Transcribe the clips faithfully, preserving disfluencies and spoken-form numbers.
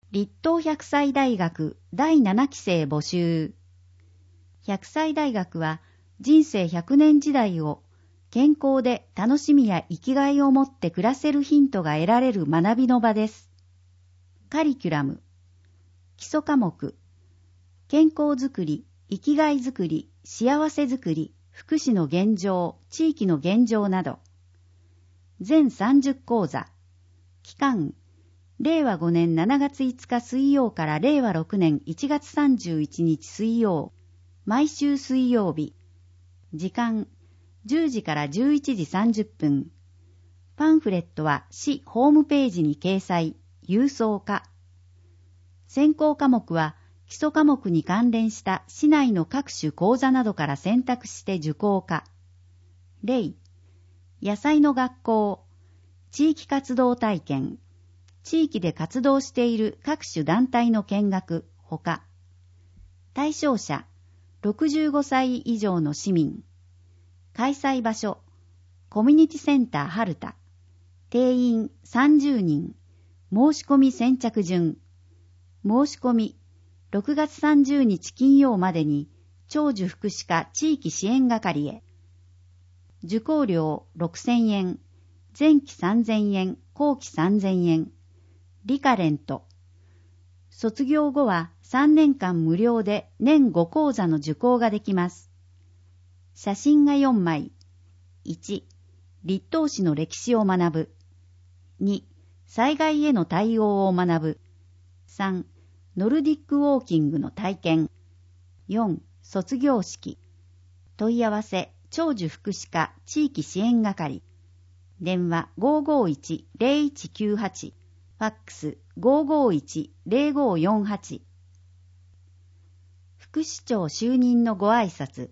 立東百歳大学だいななきせい募集。百歳大学は人生ひゃくねん時代を健康で楽しみや生きがいを持って暮らせるヒントが得られる学びの場です。カリキュラム、基礎科目、健康づくり、生きがいづくり、幸せづくり、福祉の現状、地域の現状など。全さんじゅう講座。期間、れいわごねんしちがついつか水曜かられいわろくねんいちがつさんじゅういちにち水曜、毎週水曜日。時間、じゅうじからじゅういちじさんじゅっぷん。パンフレットは市ホームページに掲載、郵送化。専攻科目は基礎科目に関連した市内の各種講座などから選択して受講化。例、野菜の学校、地域活動体験、地域で活動している各種団体の見学、ほか。対象者、ろくじゅうごさい以上の市民。開催場所、コミュニティセンター春田。定員さんじゅうにん。申し込み先着順。申し込み、ろくがつさんじゅうにち金曜までに、長寿福祉課地域支援係へ。受講料ろくせんえん。前期さんぜんえん、後期さんぜんえん。リカレント。卒業後はさんねんかん無料で年ご講座の受講ができます。写真がよんまい。いち、立東市の歴史を学ぶ。に、災害への対応を学ぶ。さん、ノルディックウォーキングの体験。よん、卒業式。問い合わせ、長寿福祉課地域支援係。電話 ごーごーいちーぜろいちきゅうはち。ファックス ごーごーいちーぜろごーよんはち。副市長就任のご挨拶。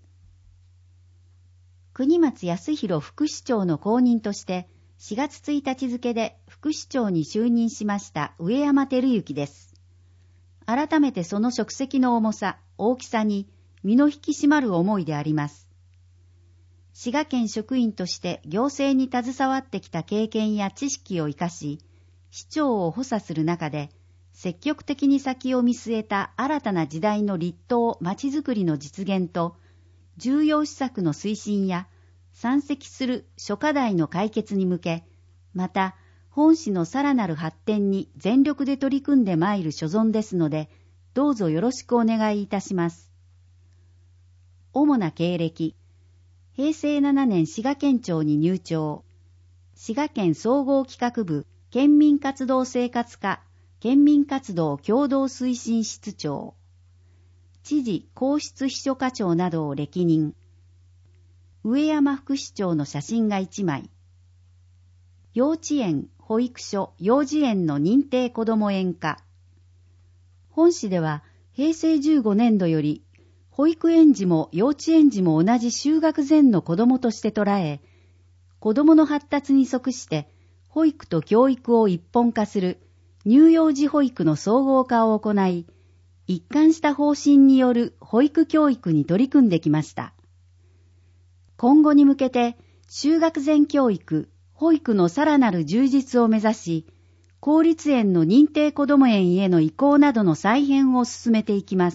国松康弘副市長の後任としてしがつついたち付で副市長に就任しました上山照之です。改めてその職責の重さ、大きさに身の引き締まる思いであります。滋賀県職員として行政に携わってきた経験や知識を生かし、市長を補佐する中で、積極的に先を見据えた新たな時代の立東まちづくりの実現と、重要施策の推進や山積する諸課題の解決に向け、また本市のさらなる発展に全力で取り組んでまいる所存ですので、どうぞよろしくお願いいたします。主な経歴。へいせいななねん滋賀県庁に入庁。滋賀県総合企画部県民活動生活課県民活動共同推進室長。知事皇室秘書課長などを歴任。上山副市長の写真がいちまい。幼稚園、保育所、幼児園の認定こども園課。本市ではへいせいじゅうごねんどより保育園児も幼稚園児も同じ就学前の子供として捉え、子供の発達に即して保育と教育を一本化する乳幼児保育の総合化を行い、一貫した方針による保育教育に取り組んできました。今後に向けて就学前教育、保育のさらなる充実を目指し、公立園の認定こども園への移行などの再編を進めていきます。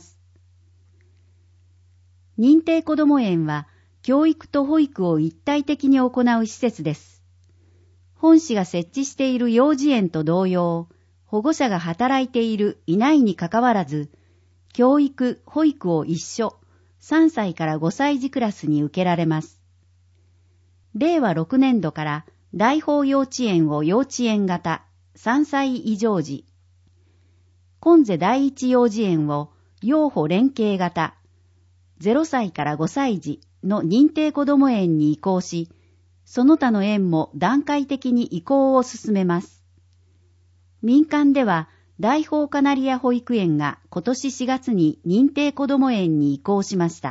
認定こども園は教育と保育を一体的に行う施設です。本市が設置している幼児園と同様、保護者が働いているいないにかかわらず、教育、保育を一緒、さんさいからごさい児クラスに受けられます。れいわろくねんどから大宝幼稚園を幼稚園型、さんさい以上児、今世第一幼児園を幼保連携型、ゼロさいからごさい児の認定こども園に移行し、その他の園も段階的に移行を進めます。民間では大宝カナリア保育園が今年しがつに認定こども園に移行しました。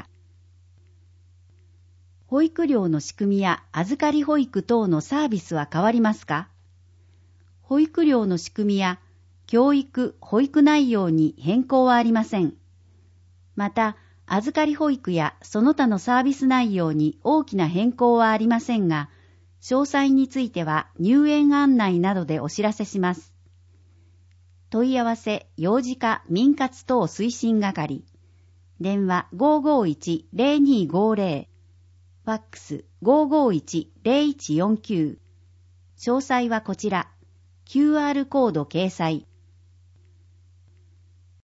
保育料の仕組みや預かり保育等のサービスは変わりますか？保育料の仕組みや教育・保育内容に変更はありません。また、預かり保育やその他のサービス内容に大きな変更はありませんが、詳細については入園案内などでお知らせします。 問い合わせ幼児科民活等推進係。電話 ごーごーいちーぜろにーごーぜろ。ファックス ごーごーいちーぜろいちよんきゅう。詳細はこちら。キューアール コード掲載。